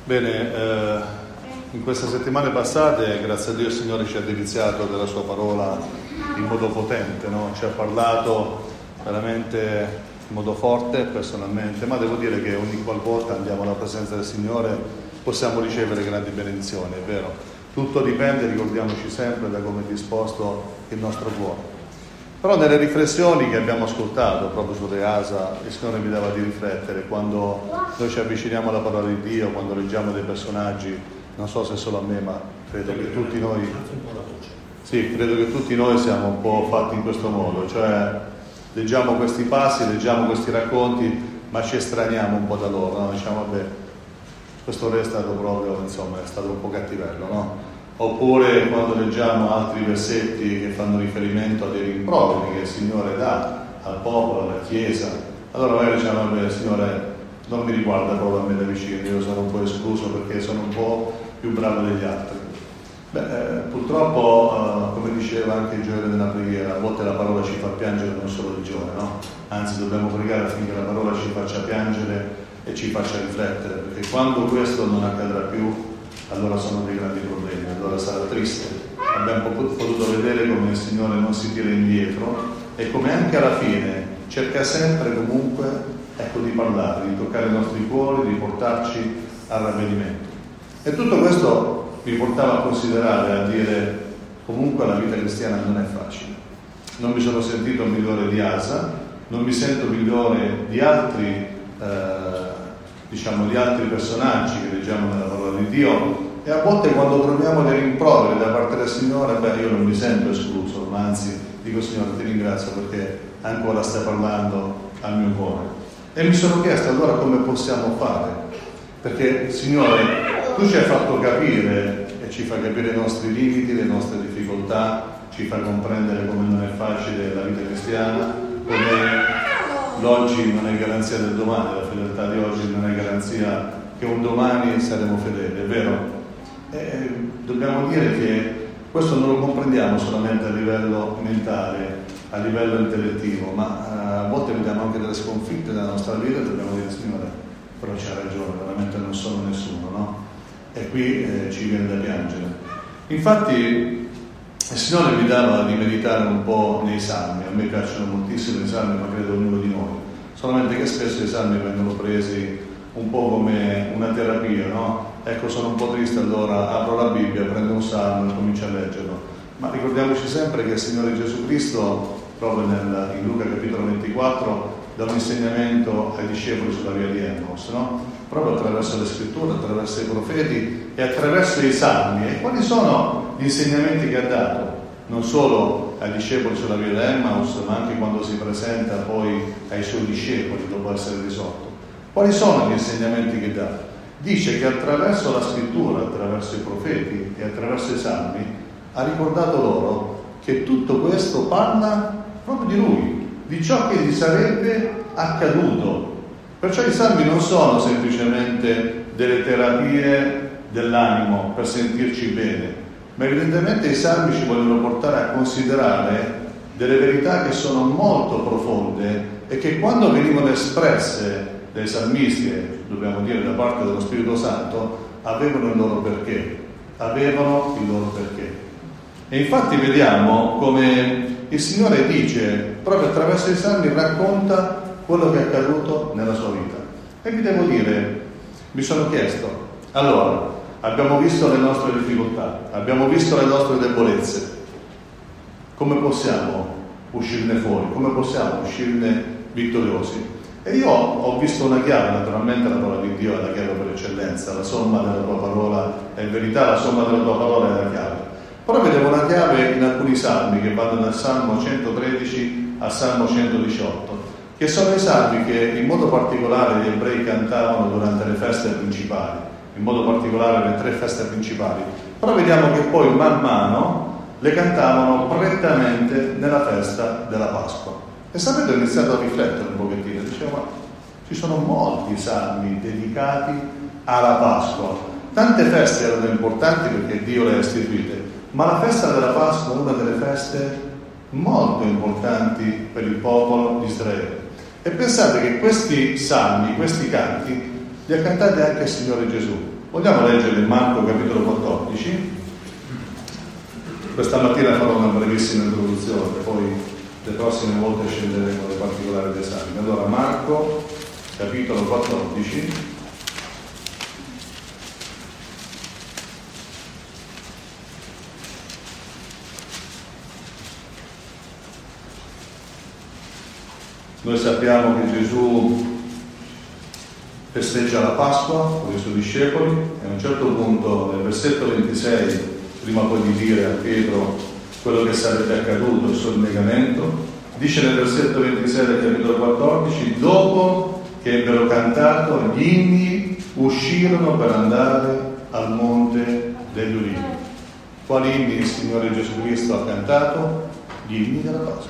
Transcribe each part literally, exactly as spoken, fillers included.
Bene, eh, in queste settimane passate, grazie a Dio, il Signore ci ha deliziato della Sua parola in modo potente, no? Ci ha parlato veramente in modo forte, personalmente, ma devo dire che ogni qualvolta andiamo alla presenza del Signore possiamo ricevere grandi benedizioni, è vero. Tutto dipende, ricordiamoci sempre, da come è disposto il nostro cuore. Però nelle riflessioni che abbiamo ascoltato proprio sulle Asa, il Signore mi dava di riflettere quando noi ci avviciniamo alla parola di Dio, quando leggiamo dei personaggi, non so se solo a me, ma credo che tutti noi, sì, credo che tutti noi siamo un po' fatti in questo modo, cioè leggiamo questi passi, leggiamo questi racconti, ma ci estraniamo un po' da loro, no? Diciamo, vabbè, questo re è stato proprio, insomma, è stato un po' cattivello, no? Oppure quando leggiamo altri versetti che fanno riferimento a dei rimproveri che il Signore dà al popolo, alla Chiesa, allora magari diciamo, vabbè, Signore, non mi riguarda proprio a me da vicino, io sono un po' escluso perché sono un po' più bravo degli altri. Beh, eh, purtroppo, eh, come diceva anche Gioele nella preghiera, a volte la parola ci fa piangere non solo di gioia, no? Anzi, dobbiamo pregare affinché la parola ci faccia piangere e ci faccia riflettere, perché quando questo non accadrà più, allora sono dei grandi problemi, allora sarà triste. Abbiamo potuto vedere come il Signore non si tira indietro e come anche alla fine cerca sempre comunque, ecco, di parlare, di toccare i nostri cuori, di portarci al ravvedimento. E tutto questo mi portava a considerare, a dire, comunque la vita cristiana non è facile. Non mi sono sentito migliore di Asa, non mi sento migliore di altri eh, diciamo di altri personaggi che leggiamo nella parola di Dio, e a volte quando troviamo dei rimproveri da parte del Signore, beh, io non mi sento escluso, ma anzi dico: Signore, ti ringrazio perché ancora stai parlando al mio cuore. E mi sono chiesto allora come possiamo fare, perché Signore, tu ci hai fatto capire e ci fai capire i nostri limiti, le nostre difficoltà, ci fai comprendere come non è facile la vita cristiana, come l'oggi non è garanzia del domani, la fedeltà di oggi non è garanzia che un domani saremo fedeli, è vero? E dobbiamo dire che questo non lo comprendiamo solamente a livello mentale, a livello intellettivo, ma a volte vediamo anche delle sconfitte nella nostra vita e dobbiamo dire: Signore, però c'ha ragione, veramente non sono nessuno, no? E qui eh, ci viene da piangere. Infatti il Signore mi dava di meditare un po' nei Salmi. A me piacciono moltissimo i Salmi, ma credo ognuno di noi, solamente che spesso i Salmi vengono presi un po' come una terapia, no? Ecco, sono un po' triste, allora apro la Bibbia, prendo un Salmo e comincio a leggerlo. Ma ricordiamoci sempre che il Signore Gesù Cristo, proprio nel, in Luca capitolo ventiquattro, dà un insegnamento ai discepoli sulla via di Emmaus, no? Proprio attraverso le scritture, attraverso i profeti e attraverso i Salmi. E quali sono gli insegnamenti che ha dato? Non solo ai discepoli sulla via di Emmaus, ma anche quando si presenta poi ai suoi discepoli dopo essere risorto. Quali sono gli insegnamenti che dà? Dice che attraverso la scrittura, attraverso i profeti e attraverso i Salmi ha ricordato loro che tutto questo parla proprio di Lui, di ciò che gli sarebbe accaduto. Perciò i Salmi non sono semplicemente delle terapie dell'animo per sentirci bene, ma evidentemente i Salmi ci vogliono portare a considerare delle verità che sono molto profonde e che quando venivano espresse dai salmisti, e dobbiamo dire da parte dello Spirito Santo, avevano il loro perché, avevano il loro perché. E infatti vediamo come il Signore dice, proprio attraverso i Salmi racconta quello che è accaduto nella sua vita. E vi devo dire, mi sono chiesto, allora, abbiamo visto le nostre difficoltà, abbiamo visto le nostre debolezze, come possiamo uscirne fuori, come possiamo uscirne vittoriosi? E io ho visto una chiave, naturalmente la parola di Dio è la chiave per eccellenza, la somma della tua parola è in verità, la somma della tua parola è la chiave. Però vedevo una chiave in alcuni salmi che vanno dal Salmo centotredici al Salmo centodiciotto, che sono i salmi che in modo particolare gli ebrei cantavano durante le feste principali, in modo particolare le tre feste principali. Però vediamo che poi man mano le cantavano prettamente nella festa della Pasqua. E sapete, ho iniziato a riflettere un pochettino, dicevo, ma ci sono molti salmi dedicati alla Pasqua. Tante feste erano importanti perché Dio le ha istituite, ma la festa della Pasqua è una delle feste molto importanti per il popolo di Israele. E pensate che questi salmi, questi canti, li ha cantati anche il Signore Gesù. Vogliamo leggere Marco capitolo quattordici? Questa mattina farò una brevissima introduzione, poi le prossime volte scenderemo nei particolari dei salmi. Allora, Marco capitolo quattordici. Noi sappiamo che Gesù festeggia la Pasqua con i suoi discepoli e a un certo punto, nel versetto ventisei, prima poi di dire a Pietro quello che sarebbe accaduto, il suo annegamento, dice nel versetto ventisei del capitolo quattordici: dopo che ebbero cantato gli inni, uscirono per andare al monte degli Ulivi. Quali inni il Signore Gesù Cristo ha cantato? Gli inni della Pasqua,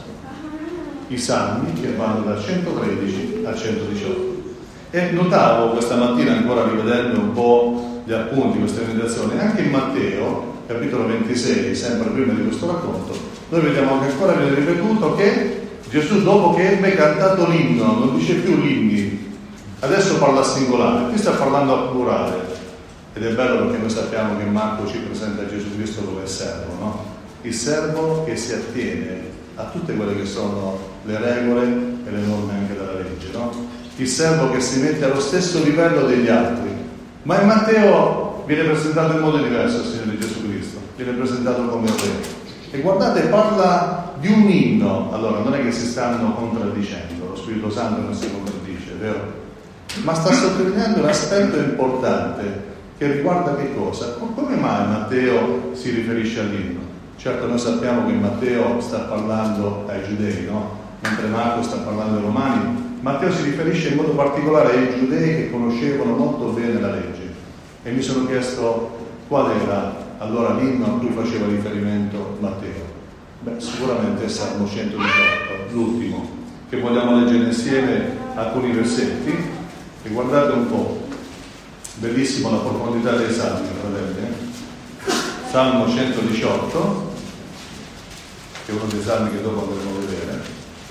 i salmi che vanno dal centotredici al centodiciotto. E notavo questa mattina, ancora rivedendo un po' gli appunti, queste meditazioni, anche in Matteo capitolo ventisei, sempre prima di questo racconto, noi vediamo che ancora viene ripetuto che Gesù, dopo che ebbe cantato l'inno, non dice più l'inni, adesso parla al singolare, qui sta parlando al plurale. Ed è bello perché noi sappiamo che Marco ci presenta Gesù Cristo come servo, no? Il servo che si attiene a tutte quelle che sono le regole e le norme anche della legge, no? Il servo che si mette allo stesso livello degli altri. Ma in Matteo viene presentato in modo diverso il Signore Gesù Cristo, viene presentato come re. E guardate, parla di un inno. Allora, non è che si stanno contraddicendo, lo Spirito Santo non si contraddice, è vero? Ma sta sottolineando un aspetto importante che riguarda che cosa? Come mai Matteo si riferisce all'inno? Certo, noi sappiamo che Matteo sta parlando ai giudei, no? Mentre Marco sta parlando ai romani. Matteo si riferisce in modo particolare ai giudei che conoscevano molto bene la legge. E mi sono chiesto qual era allora l'inno a cui faceva riferimento Matteo. Beh, sicuramente è Salmo centodiciotto, l'ultimo, che vogliamo leggere insieme alcuni versetti. E guardate un po', bellissimo la profondità dei salmi, fratelli. Eh? Salmo centodiciotto, che è uno dei salmi che dopo andremo a vedere.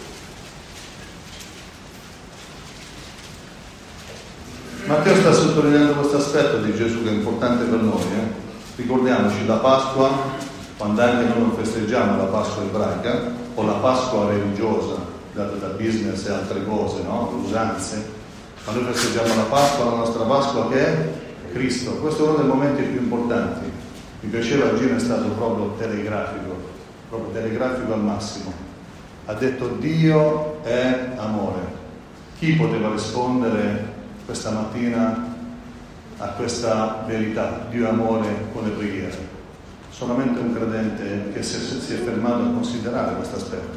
Matteo sta sottolineando questo aspetto di Gesù che è importante per noi. Eh? Ricordiamoci la Pasqua, quando anche noi non festeggiamo la Pasqua ebraica o la Pasqua religiosa data da business e altre cose, no? Usanze, ma noi festeggiamo la Pasqua, la nostra Pasqua che è Cristo. Questo è uno dei momenti più importanti. Mi piaceva, il giro è stato proprio telegrafico, proprio telegrafico al massimo. Ha detto Dio è amore. Chi poteva rispondere questa mattina a questa verità? Dio è amore con le preghiere. Solamente un credente che si è, si è fermato a considerare questo aspetto.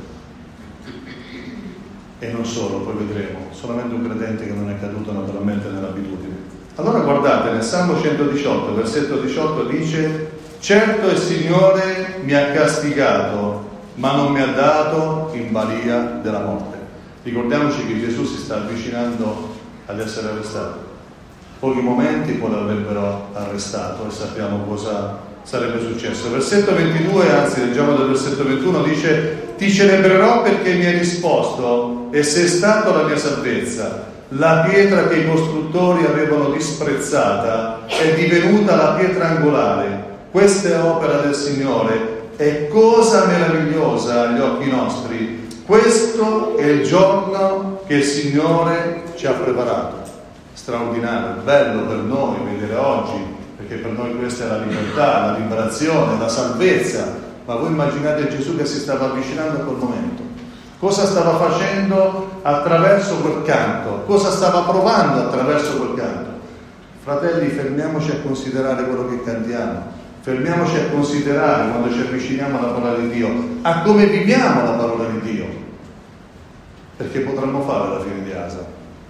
E non solo, poi vedremo, solamente un credente che non è caduto naturalmente nell'abitudine. Allora guardate, nel Salmo centodiciotto, versetto diciotto dice: certo il Signore mi ha castigato, ma non mi ha dato in balia della morte. Ricordiamoci che Gesù si sta avvicinando ad essere arrestato. Pochi momenti poi l'avrebbero arrestato e sappiamo cosa sarebbe successo. Versetto ventidue, anzi leggiamo dal versetto ventuno, dice: ti celebrerò perché mi hai risposto e sei stato la mia salvezza. La pietra che i costruttori avevano disprezzata è divenuta la pietra angolare. Questa è opera del Signore, è cosa meravigliosa agli occhi nostri. Questo è il giorno che il Signore ci ha preparato. Straordinario, bello per noi vedere oggi, perché per noi questa è la libertà, la liberazione, la salvezza. Ma voi immaginate Gesù che si stava avvicinando a quel momento. Cosa stava facendo attraverso quel canto? Cosa stava provando attraverso quel canto? Fratelli, fermiamoci a considerare quello che cantiamo. Fermiamoci a considerare, quando ci avviciniamo alla parola di Dio, a come viviamo la parola di Dio. Perché potremmo fare la fine di Asa.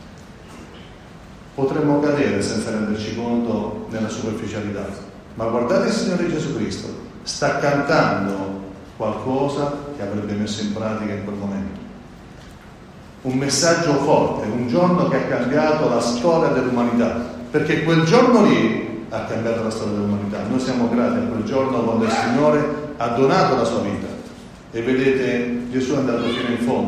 Potremmo cadere senza renderci conto nella superficialità. Ma guardate il Signore Gesù Cristo, sta cantando qualcosa che avrebbe messo in pratica in quel momento. Un messaggio forte, un giorno che ha cambiato la storia dell'umanità, perché quel giorno lì ha cambiato la storia dell'umanità. Noi siamo grati a quel giorno quando il Signore ha donato la sua vita. E vedete, Gesù è andato fino in fondo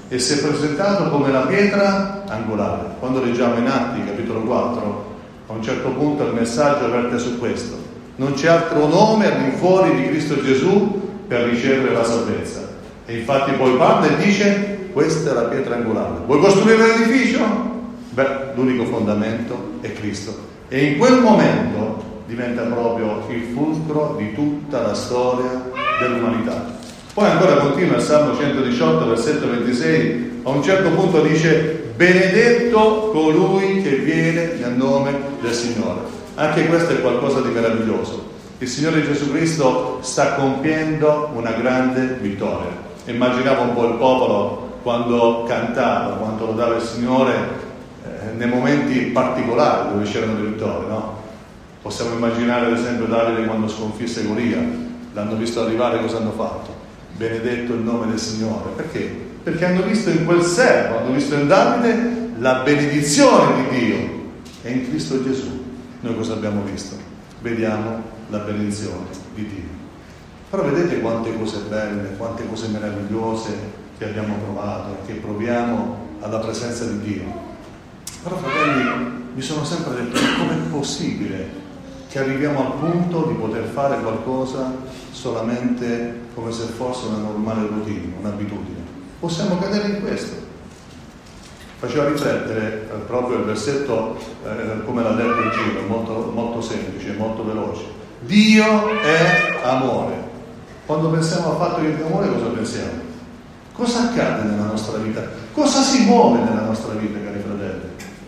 e si è presentato come la pietra angolare. Quando leggiamo in Atti, capitolo quattro, a un certo punto il messaggio verte su questo: non c'è altro nome al di fuori di Cristo Gesù per ricevere la salvezza. E infatti poi parla e dice: questa è la pietra angolare. Vuoi costruire un edificio? Beh, l'unico fondamento è Cristo. E in quel momento diventa proprio il fulcro di tutta la storia dell'umanità. Poi ancora continua il Salmo centodiciotto, versetto ventisei, a un certo punto dice: benedetto colui che viene nel nome del Signore. Anche questo è qualcosa di meraviglioso. Il Signore Gesù Cristo sta compiendo una grande vittoria. Immaginavo un po' il popolo quando cantava, quando lodava il Signore eh, nei momenti particolari dove c'erano le vittorie, no? Possiamo immaginare ad esempio Davide quando sconfisse Golia, l'hanno visto arrivare, cosa hanno fatto? Benedetto il nome del Signore. Perché? Perché hanno visto in quel servo, hanno visto in Davide la benedizione di Dio. E in Cristo Gesù noi cosa abbiamo visto? Vediamo la benedizione di Dio. Però vedete quante cose belle, quante cose meravigliose che abbiamo provato e che proviamo alla presenza di Dio. Però fratelli, mi sono sempre detto: com'è possibile che arriviamo al punto di poter fare qualcosa solamente come se fosse una normale routine, un'abitudine? Possiamo cadere in questo. Faceva riflettere eh, proprio il versetto eh, come l'ha detto il Giro, molto, molto semplice, molto veloce. Dio è amore. Quando pensiamo al fatto di amore, cosa pensiamo? Cosa accade nella nostra vita? Cosa si muove nella nostra vita, cari fratelli?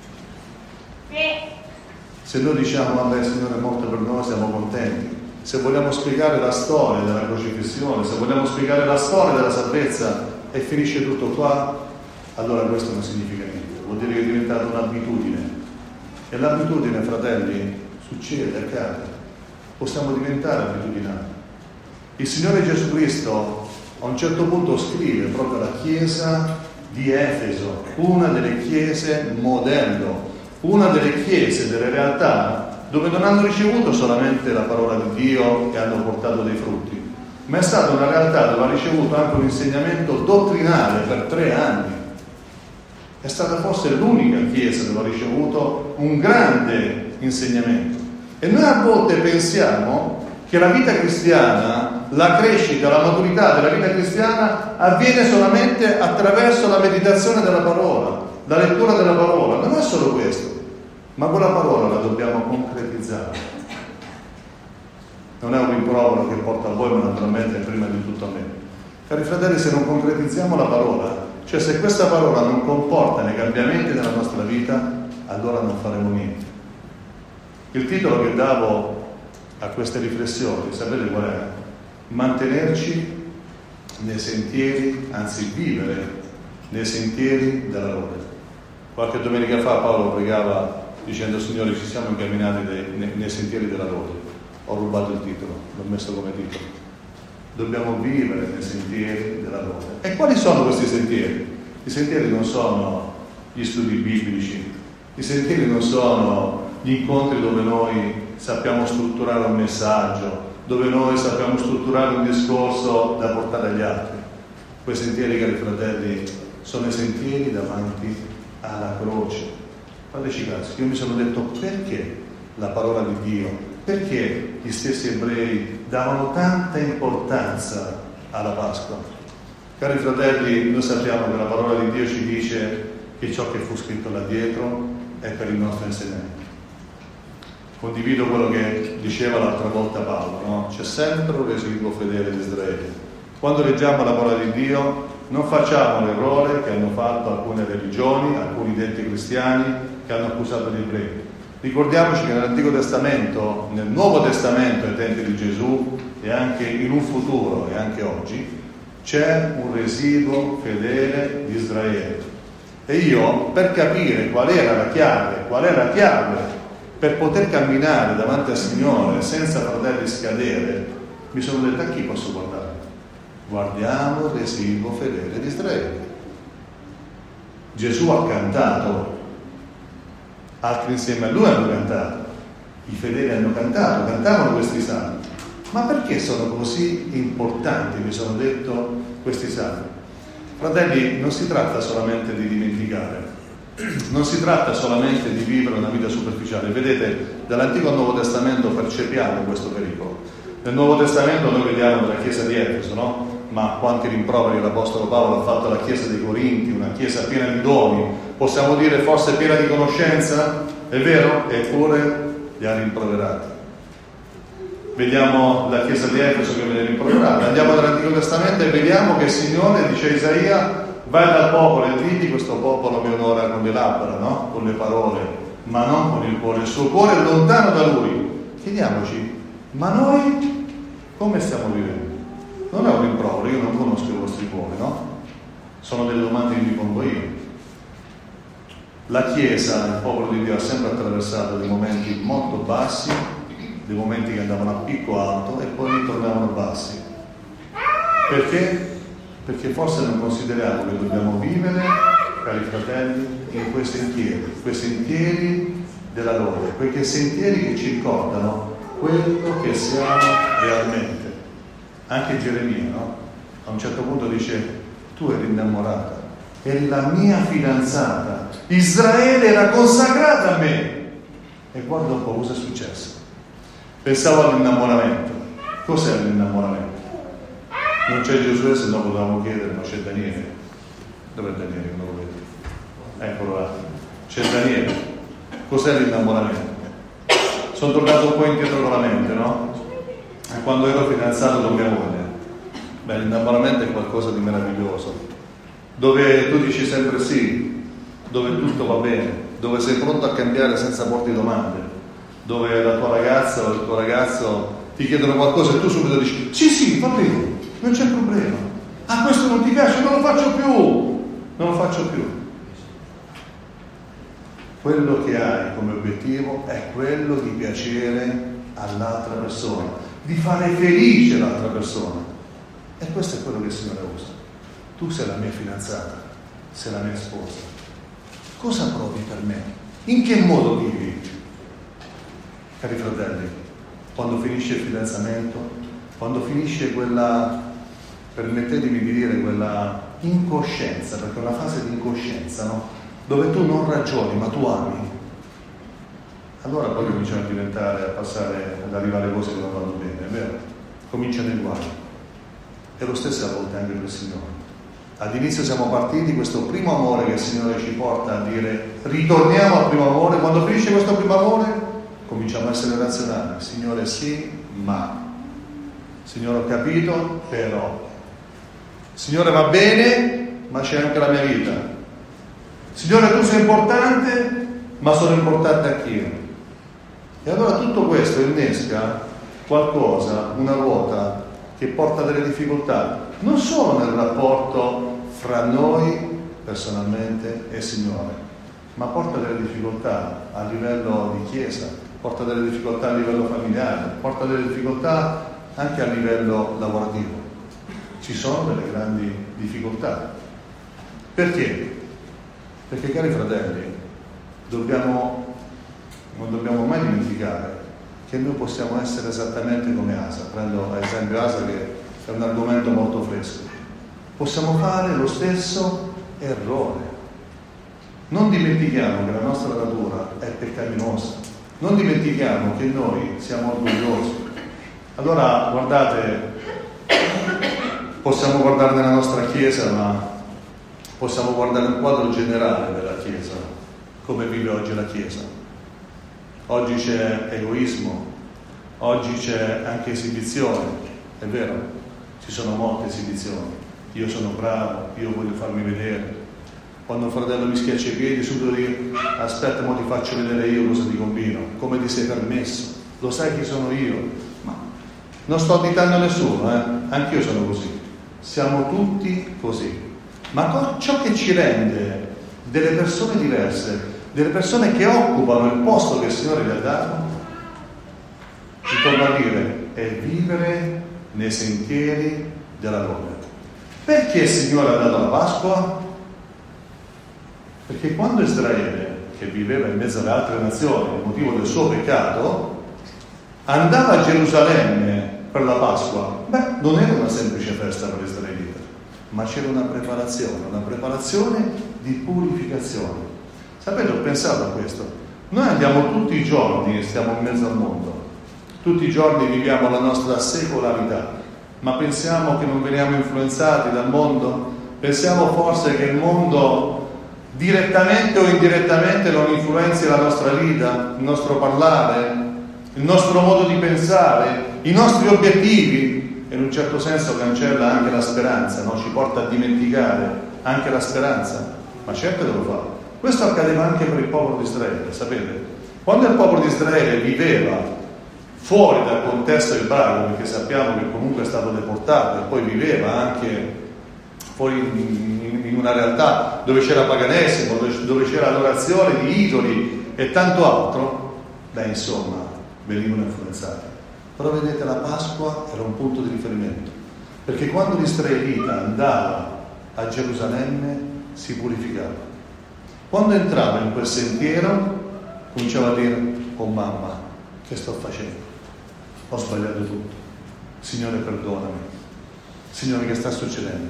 Se noi diciamo: vabbè, il Signore è morto per noi, siamo contenti. Se vogliamo spiegare la storia della crocifissione, se vogliamo spiegare la storia della salvezza e finisce tutto qua, allora questo non significa niente. Vuol dire che è diventata un'abitudine. E l'abitudine, fratelli, succede, accade. Possiamo diventare abitudinari. Il Signore Gesù Cristo a un certo punto scrive proprio alla chiesa di Efeso, una delle chiese modello, una delle chiese, delle realtà dove non hanno ricevuto solamente la parola di Dio e hanno portato dei frutti, ma è stata una realtà dove ha ricevuto anche un insegnamento dottrinale per tre anni. È stata forse l'unica chiesa dove ha ricevuto un grande insegnamento. E noi a volte pensiamo che la vita cristiana, la crescita, la maturità della vita cristiana avviene solamente attraverso la meditazione della parola, la lettura della parola. Non è solo questo, ma quella parola la dobbiamo concretizzare. Non è un rimprovero che porta a voi, ma naturalmente prima di tutto a me. Cari fratelli, se non concretizziamo la parola, cioè se questa parola non comporta nei cambiamenti della nostra vita, allora non faremo niente. Il titolo che davo a queste riflessioni, sapete qual è? Mantenerci nei sentieri, anzi vivere nei sentieri della lode. Qualche domenica fa Paolo pregava dicendo: Signore, ci siamo incamminati nei, nei, nei sentieri della lode. Ho rubato il titolo, l'ho messo come titolo. Dobbiamo vivere nei sentieri della lode. E quali sono questi sentieri? I sentieri non sono gli studi biblici, i sentieri non sono gli incontri dove noi sappiamo strutturare un messaggio, dove noi sappiamo strutturare un discorso da portare agli altri. Quei sentieri, cari fratelli, sono i sentieri davanti alla croce. Fateci caso, io mi sono detto: perché la parola di Dio? Perché gli stessi ebrei davano tanta importanza alla Pasqua? Cari fratelli, noi sappiamo che la parola di Dio ci dice che ciò che fu scritto là dietro è per il nostro insegnamento. Condivido quello che diceva l'altra volta Paolo, no? C'è sempre un residuo fedele di Israele. Quando leggiamo la parola di Dio, non facciamo l'errore che hanno fatto alcune religioni, alcuni detti cristiani che hanno accusato gli ebrei. Ricordiamoci che nell'Antico Testamento, nel Nuovo Testamento ai tempi di Gesù e anche in un futuro e anche oggi, c'è un residuo fedele di Israele. E io, per capire qual era la chiave, qual è la chiave per poter camminare davanti al Signore senza fratelli scadere, mi sono detto: a chi posso guardare? Guardiamo il residuo fedele di Israele. Gesù ha cantato, altri insieme a lui hanno cantato, i fedeli hanno cantato, cantavano questi salmi. Ma perché sono così importanti, mi sono detto, questi salmi? Fratelli, non si tratta solamente di dimenticare, non si tratta solamente di vivere una vita superficiale. Vedete, dall'Antico al Nuovo Testamento percepiamo questo pericolo. Nel Nuovo Testamento noi vediamo la chiesa di Efeso, no? Ma quanti rimproveri l'Apostolo Paolo ha fatto alla chiesa dei Corinti, una chiesa piena di doni, possiamo dire forse piena di conoscenza, è vero? Eppure li ha rimproverati. Vediamo la chiesa di Efeso che viene rimproverata, andiamo nell'Antico Testamento e vediamo che il Signore, dice Isaia, vai dal popolo e digli: questo popolo mi onora con le labbra, no? Con le parole, ma non con il cuore. Il suo cuore è lontano da lui. Chiediamoci, ma noi come stiamo vivendo? Non è un rimprovero, io non conosco i vostri cuori, no? Sono delle domande che mi pongo io. La Chiesa, il popolo di Dio, ha sempre attraversato dei momenti molto bassi, dei momenti che andavano a picco alto e poi ritornavano bassi. Perché? Perché forse non consideriamo che dobbiamo vivere, cari fratelli, in quei sentieri, quei sentieri della lode, quei sentieri che ci ricordano quello che siamo realmente. Anche Geremia, no? A un certo punto dice: tu eri innamorata, eri la mia fidanzata, Israele era consacrata a me. E guarda un po' cosa è successo. Pensavo all'innamoramento. Cos'è l'innamoramento? Non c'è Giosuè, se no potevamo chiedere, ma c'è Daniele. Dov'è Daniele? Non lo vedo. Eccolo là. C'è Daniele. Cos'è l'innamoramento? Sono tornato un po' indietro con la mente, no? A quando ero fidanzato con mia moglie. Beh, l'innamoramento è qualcosa di meraviglioso, dove tu dici sempre sì, dove tutto va bene, dove sei pronto a cambiare senza porti domande, dove la tua ragazza o il tuo ragazzo ti chiedono qualcosa e tu subito dici sì sì, va bene, non c'è problema. Ah, questo non ti piace? Non lo faccio più, non lo faccio più. Quello che hai come obiettivo è quello di piacere all'altra persona, di fare felice l'altra persona. E questo è quello che il Signore usa. Tu sei la mia fidanzata, sei la mia sposa. Cosa provi per me? In che modo vivi? Cari fratelli, quando finisce il fidanzamento, quando finisce quella, permettetemi di dire, quella incoscienza, perché è una fase di incoscienza, no? Dove tu non ragioni, ma tu ami. Allora poi cominciano a diventare, a passare, ad arrivare cose che non vanno bene, è vero? Cominciano i guai. E lo stesso a volte anche per il Signore. All'inizio siamo partiti, questo primo amore che il Signore ci porta a dire ritorniamo al primo amore. Quando finisce questo primo amore cominciamo a essere razionali. Signore sì, ma. Signore ho capito, però. Signore va bene, ma c'è anche la mia vita. Signore tu sei importante, ma sono importante anch'io. E allora tutto questo innesca qualcosa, una ruota che porta delle difficoltà, non solo nel rapporto fra noi personalmente e il Signore, ma porta delle difficoltà a livello di chiesa, porta delle difficoltà a livello familiare, porta delle difficoltà anche a livello lavorativo. Ci sono delle grandi difficoltà. Perché? Perché, cari fratelli, dobbiamo, non dobbiamo mai dimenticare che noi possiamo essere esattamente come Asa. Prendo ad esempio Asa, che è un argomento molto fresco. Possiamo fare lo stesso errore. Non dimentichiamo che la nostra natura è peccaminosa. Non dimentichiamo che noi siamo orgogliosi. Allora, guardate, possiamo guardare nella nostra Chiesa, ma possiamo guardare un quadro generale della Chiesa, come vive oggi la Chiesa. Oggi c'è egoismo, oggi c'è anche esibizione, è vero, ci sono molte esibizioni. Io sono bravo, io voglio farmi vedere. Quando un fratello mi schiaccia i piedi, subito dico aspetta, mo ti faccio vedere io cosa ti combino, come ti sei permesso, lo sai chi sono io. Ma non sto additando nessuno, eh? Anch'io sono così, siamo tutti così. Ma ciò che ci rende delle persone diverse, delle persone che occupano il posto che il Signore gli ha dato, ci torno a dire, è vivere nei sentieri della lode. Perché il Signore ha dato la Pasqua? Perché quando Israele, che viveva in mezzo alle altre nazioni, il motivo del suo peccato, andava a Gerusalemme per la Pasqua, beh, non era una semplice festa per gli israeliti, ma c'era una preparazione, una preparazione di purificazione. Sapete, ho pensato a questo. Noi andiamo tutti i giorni e stiamo in mezzo al mondo, tutti i giorni viviamo la nostra secolarità, ma pensiamo che non veniamo influenzati dal mondo? Pensiamo forse che il mondo direttamente o indirettamente non influenzi la nostra vita, il nostro parlare, il nostro modo di pensare, i nostri obiettivi? E in un certo senso cancella anche la speranza, no? Ci porta a dimenticare anche la speranza. Ma certo che lo fa. Questo accadeva anche per il popolo di Israele, sapete? Quando il popolo di Israele viveva fuori dal contesto ebraico, perché sappiamo che comunque è stato deportato e poi viveva anche fuori in, in una realtà dove c'era paganesimo, dove, dove c'era adorazione di idoli e tanto altro, beh, insomma, venivano influenzati. Però vedete, la Pasqua era un punto di riferimento, perché quando l'israelita andava a Gerusalemme si purificava. Quando entrava in quel sentiero cominciava a dire: oh mamma, che sto facendo? Ho sbagliato tutto. Signore, perdonami. Signore, che sta succedendo?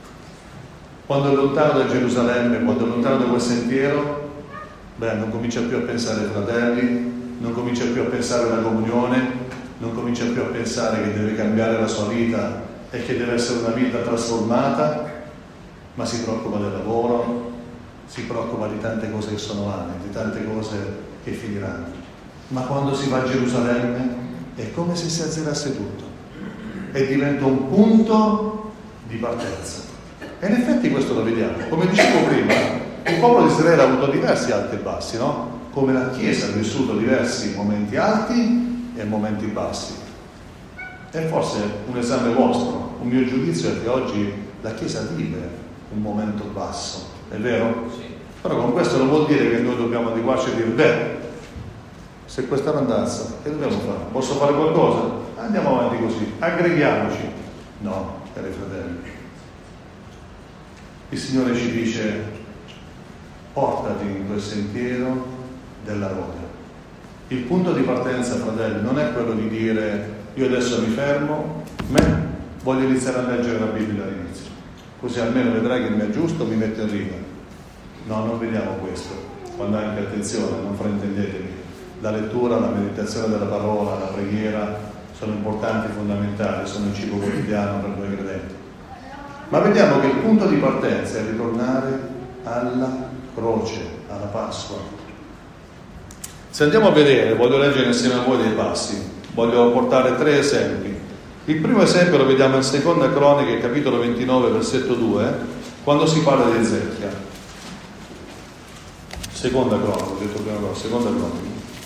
Quando è lontano da Gerusalemme, quando è lontano da quel sentiero, beh, non comincia più a pensare ai fratelli, non comincia più a pensare alla comunione, non comincia più a pensare che deve cambiare la sua vita e che deve essere una vita trasformata, ma si preoccupa del lavoro, si preoccupa di tante cose che sono vane, di tante cose che finiranno. Ma quando si va a Gerusalemme è come se si azzerasse tutto e diventa un punto di partenza. E in effetti questo lo vediamo. Come dicevo prima, il popolo di Israele ha avuto diversi alti e bassi, no? Come la Chiesa ha vissuto diversi momenti alti e momenti bassi. E forse un esame vostro, un mio giudizio è che oggi la Chiesa vive un momento basso, è vero? Sì. Però con questo non vuol dire che noi dobbiamo adeguarci e dire: beh, se questa non danza, che dobbiamo fare? Posso fare qualcosa? Andiamo avanti così, aggreghiamoci. No, cari fratelli, il Signore ci dice: portati in quel sentiero della lode. Il punto di partenza, fratelli, non è quello di dire: io adesso mi fermo, me voglio iniziare a leggere la Bibbia all'inizio, così almeno vedrai che mi è giusto, mi metto in riga. No, non vediamo questo. Quando anche, attenzione, non fraintendetevi, la lettura, la meditazione della parola, la preghiera sono importanti, fondamentali, sono il cibo quotidiano per noi credenti. Ma vediamo che il punto di partenza è ritornare alla croce, alla Pasqua. Se andiamo a vedere, voglio leggere insieme a voi dei passi, voglio portare tre esempi. Il primo esempio lo vediamo in Seconda Croniche, capitolo ventinove, versetto due, quando si parla di Ezechia. Seconda Cronica, ho detto prima cosa, Seconda Cronica.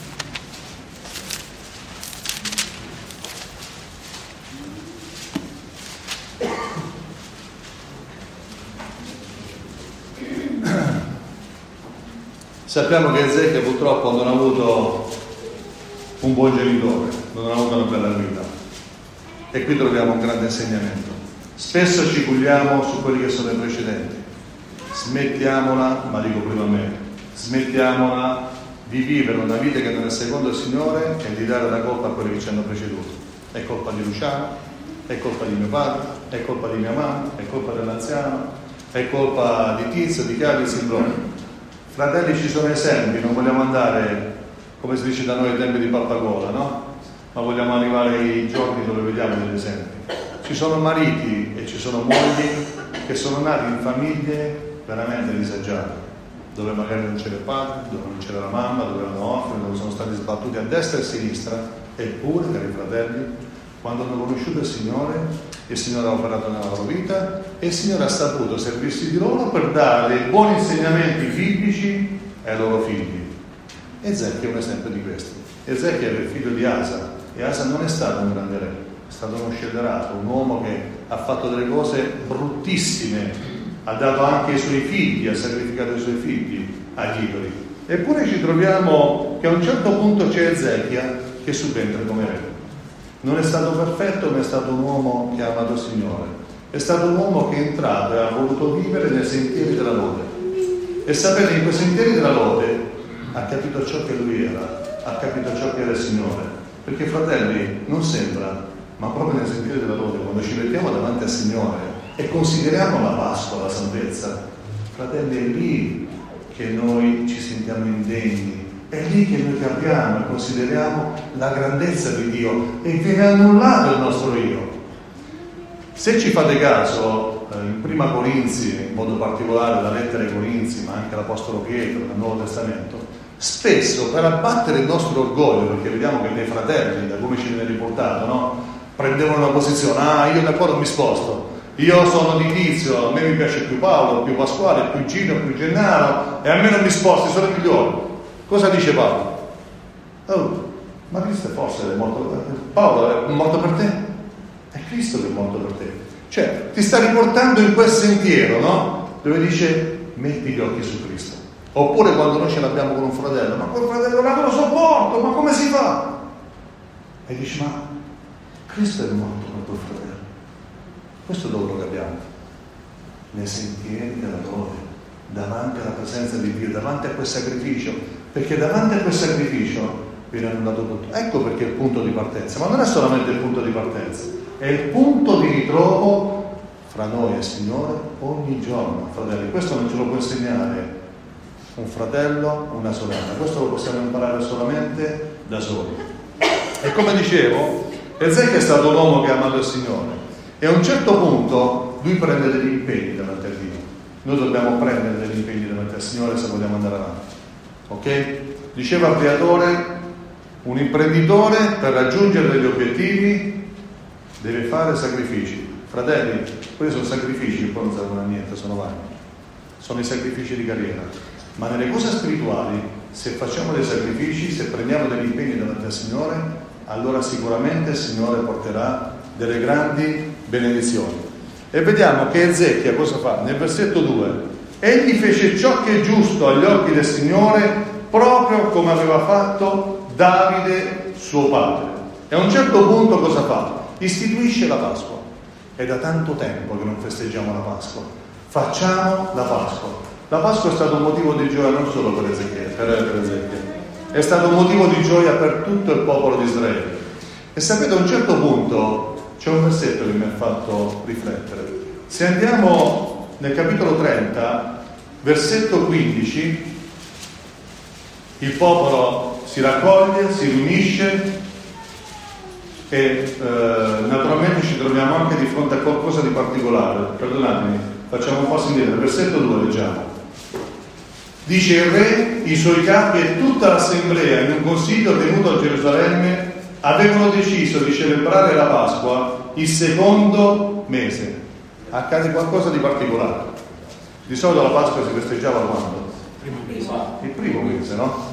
Sappiamo che Ezechia purtroppo non ha avuto un buon genitore, non ha avuto una bella vita. E qui troviamo un grande insegnamento. Spesso ci culiamo su quelli che sono i precedenti. Smettiamola, ma dico prima a me, smettiamola di vivere una vita che non è secondo il Signore e di dare la colpa a quelli che ci hanno preceduto. È colpa di Luciano, è colpa di mio padre, è colpa di mia mamma, è colpa dell'anziano, è colpa di Tizio, di Caio, di Simbrone. Fratelli, ci sono esempi, non vogliamo andare, come si dice da noi, ai tempi di Pappagola, no? Ma vogliamo arrivare ai giorni dove vediamo degli esempi. Ci sono mariti e ci sono mogli che sono nati in famiglie veramente disagiate, dove magari non c'era il padre, dove non c'era la mamma, dove erano orfani, dove sono stati sbattuti a destra e a sinistra. Eppure, cari fratelli, quando hanno conosciuto il Signore, il Signore ha operato nella loro vita e il Signore ha saputo servirsi di loro per dare dei buoni insegnamenti biblici ai loro figli. Ezechia è un esempio di questo. Ezechia era il figlio di Asa e Asa non è stato un grande re, è stato uno scellerato, un uomo che ha fatto delle cose bruttissime, ha dato anche i suoi figli, ha sacrificato i suoi figli agli idoli. Eppure ci troviamo che a un certo punto c'è Ezechia che subentra come re. Non è stato perfetto, ma è stato un uomo che ha amato il Signore. È stato un uomo che è entrato e ha voluto vivere nei sentieri della lode. E sapete, in quei sentieri della lode ha capito ciò che lui era, ha capito ciò che era il Signore. Perché, fratelli, non sembra, ma proprio nei sentieri della lode, quando ci mettiamo davanti al Signore e consideriamo la Pasqua, la salvezza, fratelli, è lì che noi ci sentiamo indegni, è lì che noi capiamo e consideriamo la grandezza di Dio e viene annullato il nostro io. Se ci fate caso, in Prima Corinzi, in modo particolare la lettera ai Corinzi, ma anche l'Apostolo Pietro nel Nuovo Testamento, spesso per abbattere il nostro orgoglio, perché vediamo che dei fratelli, da come ci viene riportato, no? Prendevano una posizione: ah, io da qua non mi sposto, io sono di Tizio, a me mi piace più Paolo, più Pasquale, più Gino, più Gennaro, e a me non mi sposti, sono i migliori. Cosa dice Paolo? Oh, ma Cristo forse è morto per te. Paolo è morto per te? È Cristo che è morto per te. Cioè, ti sta riportando in quel sentiero, no? Dove dice: metti gli occhi su Cristo. Oppure quando noi ce l'abbiamo con un fratello: ma quel fratello là non lo sopporto, ma come si fa? E dici: ma Cristo è morto per quel fratello. Questo dove lo capiamo? Nei sentieri della lode, davanti alla presenza di Dio, davanti a quel sacrificio, perché davanti a quel sacrificio viene annullato tutto. Ecco perché è il punto di partenza, ma non è solamente il punto di partenza, è il punto di ritrovo fra noi e il Signore ogni giorno, fratelli. Questo non ce lo può insegnare un fratello, una sorella, questo lo possiamo imparare solamente da soli. E come dicevo, Ezechia è stato un uomo che ha amato il Signore, e a un certo punto lui prende degli impegni davanti a Dio. Noi dobbiamo prendere degli impegni davanti al Signore se vogliamo andare avanti, ok? Diceva il Creatore: un imprenditore per raggiungere degli obiettivi deve fare sacrifici. Fratelli, quelli sono sacrifici che poi non servono a niente, sono vani, sono i sacrifici di carriera. Ma nelle cose spirituali, se facciamo dei sacrifici, se prendiamo degli impegni davanti al Signore, allora sicuramente il Signore porterà delle grandi benedizioni. E vediamo che Ezechia cosa fa? Nel versetto due: egli fece ciò che è giusto agli occhi del Signore, proprio come aveva fatto Davide suo padre. E a un certo punto cosa fa? Istituisce la Pasqua. È da tanto tempo che non festeggiamo la Pasqua. Facciamo la Pasqua. La Pasqua è stato un motivo di gioia non solo per Ezechia, per Ezechia, è stato un motivo di gioia per tutto il popolo di Israele. E sapete, a un certo punto c'è un versetto che mi ha fatto riflettere. Se andiamo nel capitolo trenta, versetto quindici, il popolo si raccoglie, si riunisce e eh, naturalmente ci troviamo anche di fronte a qualcosa di particolare. Perdonatemi, facciamo un passo indietro. Versetto due, leggiamo. Dice: il re, i suoi capi e tutta l'assemblea, in un consiglio tenuto a Gerusalemme, avevano deciso di celebrare la Pasqua il secondo mese. Accade qualcosa di particolare. Di solito la Pasqua si festeggiava quando? Primo mese. Il primo mese, no?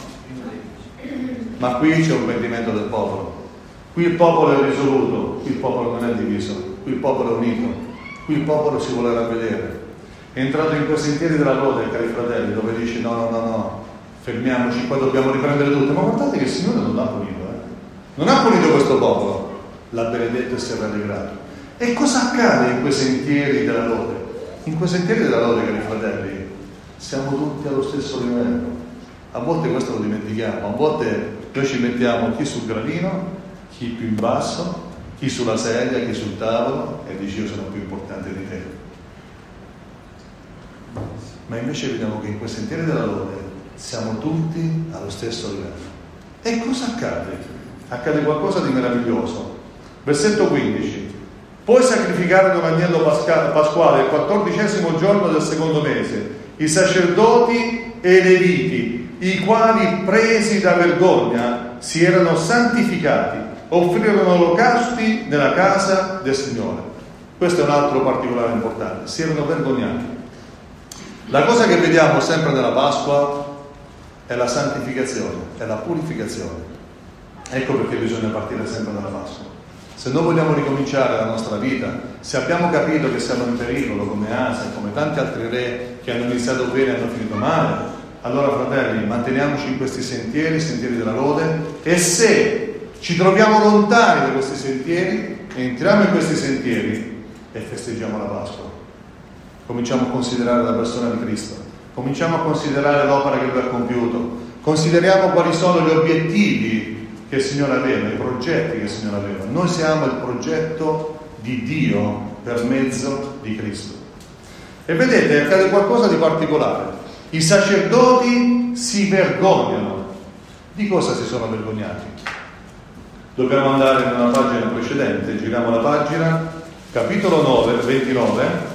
Ma qui c'è un pentimento del popolo. Qui il popolo è risoluto, qui il popolo non è diviso, qui il popolo è unito, qui il popolo si vuole ravvedere. È entrato in quei sentieri della lode, cari fratelli, dove dice: no, no, no, no, fermiamoci, qua dobbiamo riprendere tutto. Ma guardate che il Signore non l'ha punito, eh? Non ha punito questo popolo, l'ha benedetto e si è rallegrato. E cosa accade in quei sentieri della lode? In quei sentieri della lode, cari fratelli, siamo tutti allo stesso livello. A volte questo lo dimentichiamo, a volte noi ci mettiamo chi sul gradino, chi più in basso, chi sulla sedia, chi sul tavolo, e dici: io sono più importante di te. Ma invece vediamo che in quei sentieri della lode siamo tutti allo stesso livello. E cosa accade? Accade qualcosa di meraviglioso. Versetto quindici: poi sacrificarono l'agnello pasquale il quattordicesimo giorno del secondo mese, i sacerdoti e i leviti, i quali, presi da vergogna, si erano santificati, offrirono olocausti nella casa del Signore. Questo è un altro particolare importante: si erano vergognati. La cosa che vediamo sempre nella Pasqua è la santificazione, è la purificazione. Ecco perché bisogna partire sempre dalla Pasqua. Se noi vogliamo ricominciare la nostra vita, se abbiamo capito che siamo in pericolo come Asa e come tanti altri re che hanno iniziato bene e hanno finito male, allora, fratelli, manteniamoci in questi sentieri, sentieri della lode, e se ci troviamo lontani da questi sentieri, entriamo in questi sentieri e festeggiamo la Pasqua. Cominciamo a considerare la persona di Cristo, cominciamo a considerare l'opera che Lui ha compiuto, consideriamo quali sono gli obiettivi che il Signore aveva, i progetti che il Signore aveva. Noi siamo il progetto di Dio per mezzo di Cristo. E vedete, accade qualcosa di particolare. I sacerdoti si vergognano. Di cosa si sono vergognati? Dobbiamo andare in una pagina precedente, giriamo la pagina, capitolo nove, ventinove.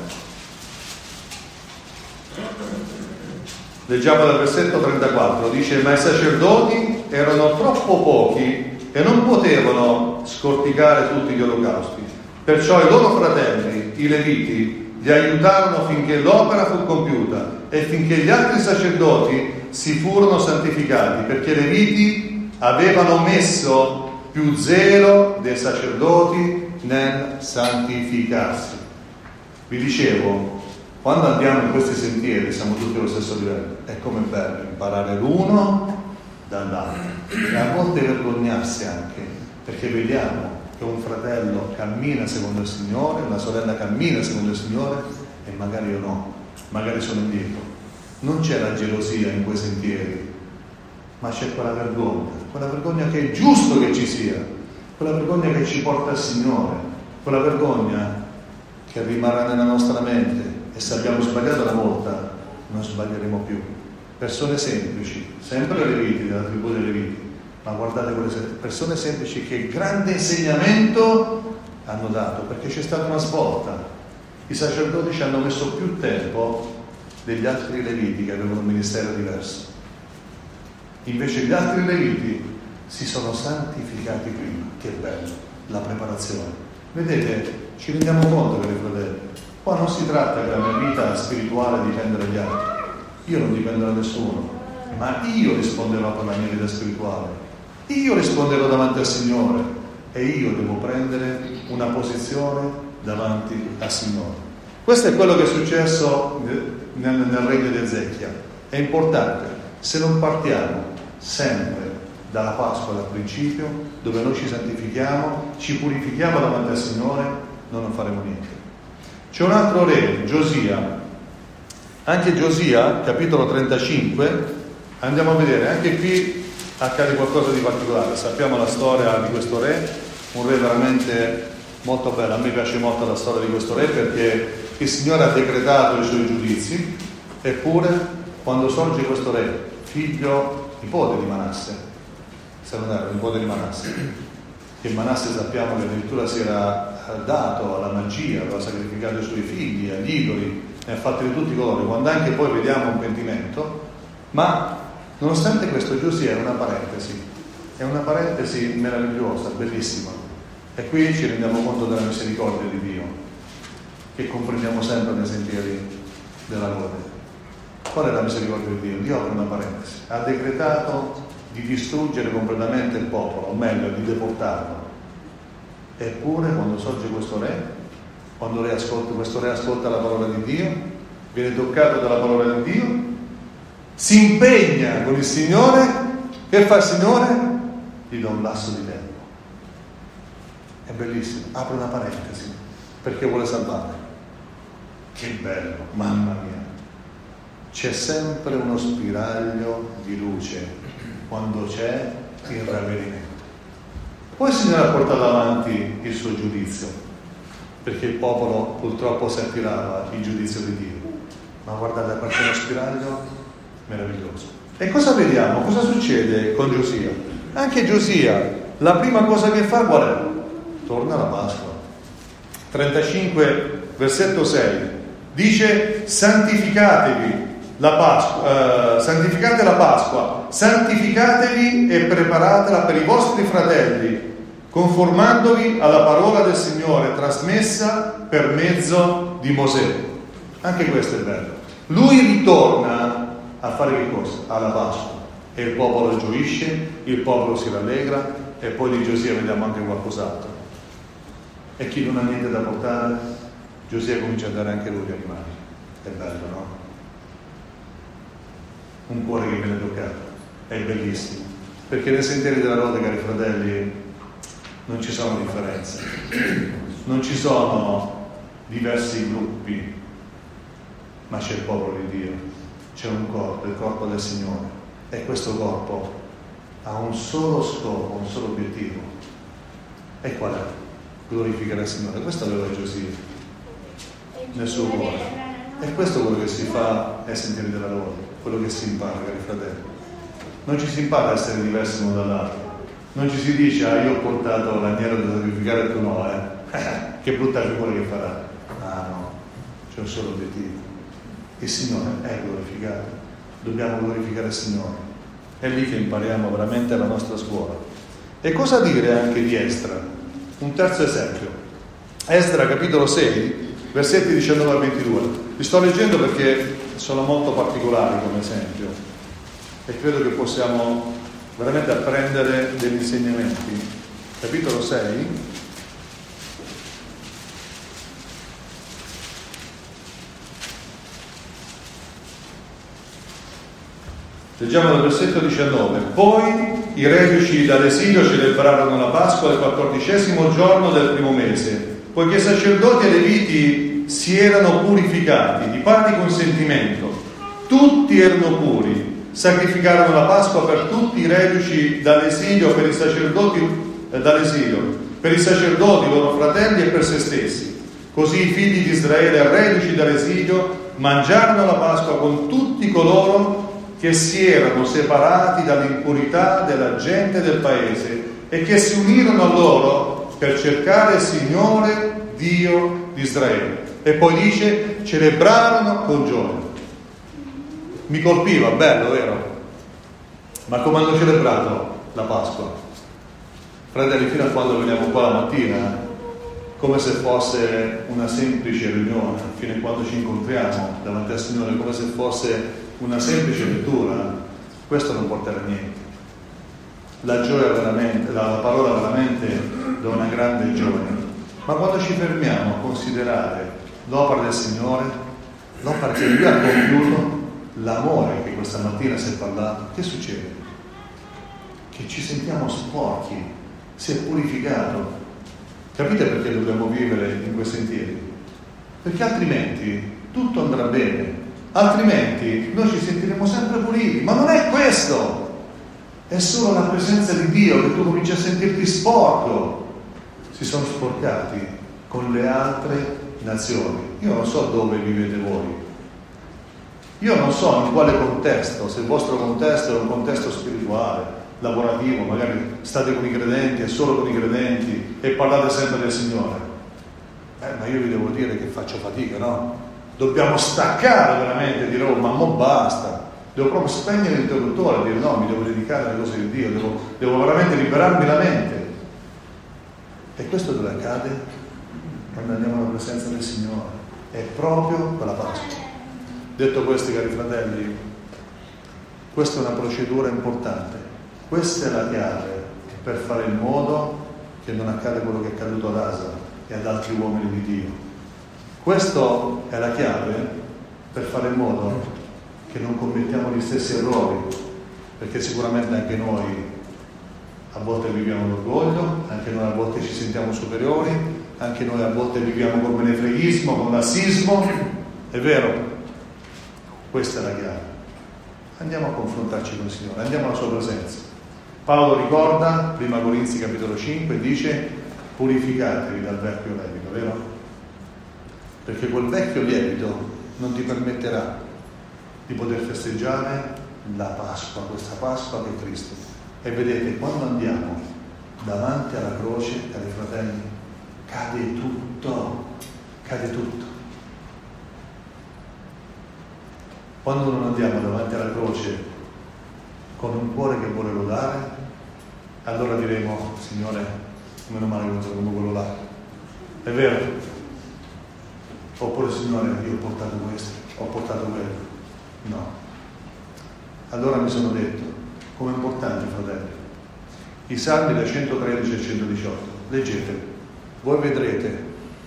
Leggiamo dal versetto trentaquattro, dice: ma i sacerdoti erano troppo pochi e non potevano scorticare tutti gli olocausti. Perciò i loro fratelli, i Leviti, li aiutarono finché l'opera fu compiuta e finché gli altri sacerdoti si furono santificati, perché i Leviti avevano messo più zelo dei sacerdoti nel santificarsi. Vi dicevo, quando andiamo in questi sentieri siamo tutti allo stesso livello. È come bello imparare l'uno dall'altro e a volte vergognarsi anche, perché vediamo che un fratello cammina secondo il Signore, una sorella cammina secondo il Signore e magari io no, magari sono indietro. Non c'è la gelosia in quei sentieri, ma c'è quella vergogna, quella vergogna che è giusto che ci sia, quella vergogna che ci porta al Signore, quella vergogna che rimarrà nella nostra mente. E se abbiamo sbagliato una volta, non sbaglieremo più. Persone semplici, sempre Leviti, della tribù dei Leviti, ma guardate quelle persone semplici che grande insegnamento hanno dato, perché c'è stata una svolta. I sacerdoti ci hanno messo più tempo degli altri Leviti che avevano un ministero diverso. Invece gli altri Leviti si sono santificati prima. Che bello, la preparazione. Vedete, ci rendiamo conto, cari fratelli, qua non si tratta che la mia vita spirituale dipenda dagli altri. Io non dipendo da nessuno, ma io risponderò per la mia vita spirituale. Io risponderò davanti al Signore e io devo prendere una posizione davanti al Signore. Questo è quello che è successo nel, nel regno di Ezechia. È importante, se non partiamo sempre dalla Pasqua, dal principio, dove noi ci santifichiamo, ci purifichiamo davanti al Signore, noi non faremo niente. C'è un altro re, Giosia. Anche Giosia, capitolo trentacinque, andiamo a vedere, anche qui accade qualcosa di particolare. Sappiamo la storia di questo re, un re veramente molto bello. A me piace molto la storia di questo re perché il Signore ha decretato i suoi giudizi, eppure quando sorge questo re, figlio, nipote di Manasse, se non era nipote di Manasse, che Manasse sappiamo che addirittura si era dato alla magia, aveva sacrificato i suoi figli agli idoli, ne ha fatti di tutti i colori, quando anche poi vediamo un pentimento. Ma nonostante questo, Giosia è una parentesi, è una parentesi meravigliosa, bellissima, e qui ci rendiamo conto della misericordia di Dio, che comprendiamo sempre nei sentieri della gloria. Qual è la misericordia di Dio? Dio apre una parentesi, ha decretato di distruggere completamente il popolo, o meglio, di deportarlo. Eppure quando sorge questo re, quando re ascolta, questo re ascolta la parola di Dio, viene toccato dalla parola di Dio, si impegna con il Signore. Che fa il Signore? Gli dà un lasso di tempo. È bellissimo, apre una parentesi perché vuole salvare. Che bello, mamma mia. C'è sempre uno spiraglio di luce quando c'è il ravvedimento. Poi il Signore ha portato avanti il suo giudizio, perché il popolo purtroppo si attirava il giudizio di Dio. Ma guardate, a parte uno spiraglio meraviglioso. E cosa vediamo? Cosa succede con Giosia? Anche Giosia, la prima cosa che fa qual è? Torna alla Pasqua. trentacinque, versetto sei, dice: santificatevi la Pasqua, eh, santificate la Pasqua, santificatevi e preparatela per i vostri fratelli, conformandovi alla parola del Signore trasmessa per mezzo di Mosè. Anche questo è bello. Lui ritorna a fare che cosa? Alla Pasqua. E il popolo gioisce, il popolo si rallegra, e poi di Giosia vediamo anche qualcos'altro. E chi non ha niente da portare, Giosia comincia a dare anche lui gli animali. È bello, no? Un cuore che viene toccato. È bellissimo. Perché nei sentieri della lode, cari fratelli, non ci sono differenze. Non ci sono diversi gruppi, ma c'è il popolo di Dio. C'è un corpo, il corpo del Signore. E questo corpo ha un solo scopo, un solo obiettivo. E qual è? glorificare il Signore. Questo aveva Giosia nel suo cuore. E questo è quello che si fa ai sentieri della lode, quello che si impara, cari fratelli. Non ci si impara a essere diversi l'uno dall'altro. Non ci si dice, ah, io ho portato l'agnello da sacrificare e tu no, eh. Che brutta figura che farà. Ah no, c'è un solo obiettivo. Il Signore è glorificato. Dobbiamo glorificare il Signore. È lì che impariamo veramente la nostra scuola. E cosa dire anche di Esdra? Un terzo esempio. Esdra, capitolo sei, versetti diciannove a ventidue. Vi sto leggendo perché sono molto particolari come esempio e credo che possiamo veramente apprendere degli insegnamenti. Capitolo sei. Leggiamo dal versetto diciannove. Poi i reduci dall'esilio celebrarono la Pasqua il quattordicesimo giorno del primo mese, poiché sacerdoti e leviti si erano purificati di pari consentimento. Tutti erano puri. Sacrificarono la Pasqua per tutti i reduci dall'esilio, per i sacerdoti eh, dall'esilio, per i sacerdoti, i loro fratelli e per se stessi. Così i figli di Israele, reduci dall'esilio, mangiarono la Pasqua con tutti coloro che si erano separati dall'impurità della gente del paese e che si unirono a loro per cercare il Signore Dio di Israele. E poi dice, celebrarono con gioia. Mi colpiva, bello, vero? Ma come hanno celebrato la Pasqua? Fratelli, fino a quando veniamo qua la mattina, come se fosse una semplice riunione, fino a quando ci incontriamo davanti al Signore, come se fosse una semplice lettura, questo non porterà a niente. La gioia veramente, la, la parola veramente dà una grande gioia. Ma quando ci fermiamo a considerare l'opera del Signore, l'opera che Lui ha compiuto, l'amore che questa mattina si è parlato, che succede? Che ci sentiamo sporchi, si è purificato. Capite perché dobbiamo vivere in quei sentieri? Perché altrimenti tutto andrà bene. Altrimenti noi ci sentiremo sempre puliti, ma non è questo, è solo la presenza di Dio che tu cominci a sentirti sporco. Si sono sporcati con le altre nazioni. Io non so dove vivete voi, io non so in quale contesto, se il vostro contesto è un contesto spirituale, lavorativo, magari state con i credenti e solo con i credenti e parlate sempre del Signore. Eh, ma io vi devo dire che faccio fatica, no? Dobbiamo staccare veramente e dire, oh, ma mo basta, devo proprio spegnere l'interruttore e dire no, mi devo dedicare alle cose di Dio, devo, devo veramente liberarmi la mente. E questo dove accade? Quando andiamo alla presenza del Signore, è proprio quella Pasqua. Detto questo, cari fratelli, questa è una procedura importante, questa è la chiave per fare in modo che non accada quello che è accaduto ad Asa e ad altri uomini di Dio. Questa è la chiave per fare in modo che non commettiamo gli stessi errori, perché sicuramente anche noi a volte viviamo l'orgoglio, anche noi a volte ci sentiamo superiori, anche noi a volte viviamo col menefreghismo, con lassismo, è vero? Questa è la chiave. Andiamo a confrontarci con il Signore, andiamo alla sua presenza. Paolo ricorda, prima Corinzi capitolo cinque, dice purificatevi dal vecchio lievito, vero? Perché quel vecchio lievito non ti permetterà di poter festeggiare la Pasqua, questa Pasqua che è Cristo. E vedete, quando andiamo davanti alla croce, cari fratelli, cade tutto, cade tutto. Quando non andiamo davanti alla croce con un cuore che vuole lodare, allora diremo, Signore, meno male che non sono come quello là. È vero? Oppure, Signore, io ho portato questo, ho portato quello. No. Allora mi sono detto, come importante, fratelli, i salmi da centotredici a centodiciotto, leggete, voi vedrete,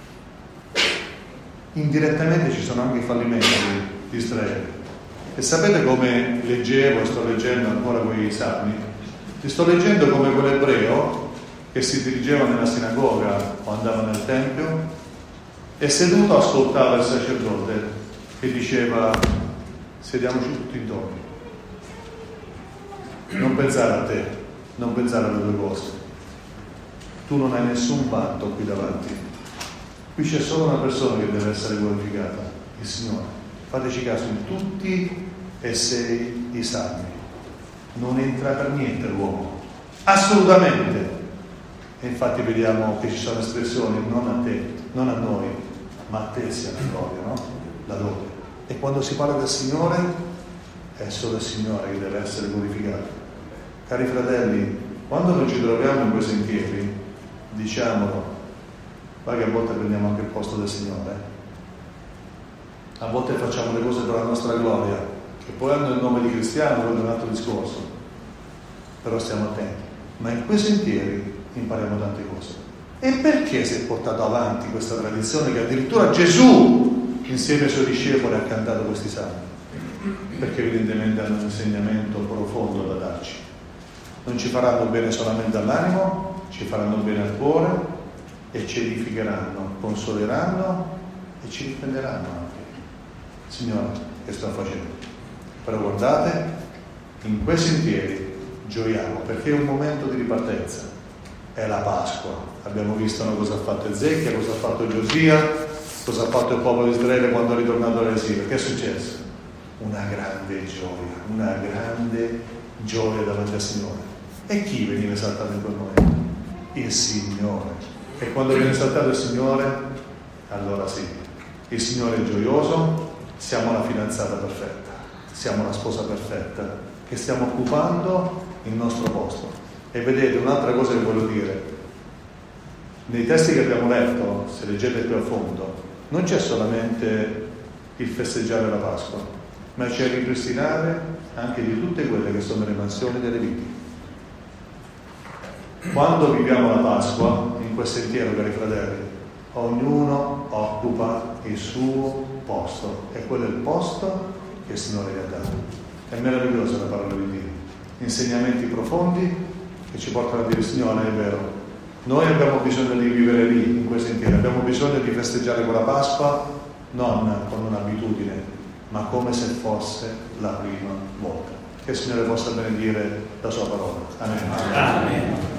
indirettamente ci sono anche i fallimenti di Israele. E sapete come leggevo e sto leggendo ancora quei salmi? Li sto leggendo come quell'ebreo che si dirigeva nella sinagoga o andava nel tempio e seduto ascoltava il sacerdote che diceva sediamoci tutti intorno. Non pensare a te, non pensare alle tue cose. tu non hai nessun vanto qui davanti. Qui c'è solo una persona che deve essere glorificata, il Signore. Fateci caso, in tutti e sei i salmi non entra per niente l'uomo, assolutamente. E infatti vediamo che ci sono espressioni: non a te, non a noi, ma a te sia la gloria, no? La lode. E quando si parla del Signore è solo il Signore che deve essere glorificato. Cari fratelli, quando noi ci troviamo in quei sentieri, diciamolo, ma che a volte prendiamo anche il posto del Signore, a volte facciamo le cose per la nostra gloria, che poi hanno il nome di cristiano, quello è un altro discorso, però stiamo attenti. Ma in quei sentieri impariamo tante cose. E perché si è portato avanti questa tradizione che addirittura Gesù insieme ai suoi discepoli ha cantato questi salmi? Perché evidentemente hanno un insegnamento profondo da darci. Non ci faranno bene solamente all'animo, ci faranno bene al cuore e ci edificheranno, consoleranno e ci difenderanno anche. Signore, che sto facendo? Però guardate, in quei sentieri gioiamo, perché è un momento di ripartenza. È la Pasqua. Abbiamo visto no, cosa ha fatto Ezechia, cosa ha fatto Giosia, cosa ha fatto il popolo di Israele quando è ritornato all'esilio. Che è successo? Una grande gioia, una grande gioia davanti al Signore. E chi veniva esaltato in quel momento? Il Signore. E quando viene esaltato il Signore, allora sì, il Signore è gioioso, siamo la fidanzata perfetta, siamo la sposa perfetta, che stiamo occupando il nostro posto. E vedete, un'altra cosa che voglio dire, nei testi che abbiamo letto, se leggete più a fondo, non c'è solamente il festeggiare la Pasqua, ma c'è il ripristinare anche di tutte quelle che sono le mansioni delle vite. Quando viviamo la Pasqua, in quel sentiero, cari fratelli, ognuno occupa il suo posto, e quello è il posto che il Signore gli ha dato. È meravigliosa la parola di Dio, insegnamenti profondi che ci portano a dire: Signore, è vero, noi abbiamo bisogno di vivere lì, in quei sentieri, abbiamo bisogno di festeggiare quella Pasqua non con un'abitudine, ma come se fosse la prima volta. Che il Signore possa benedire la sua parola. Amen. Amen.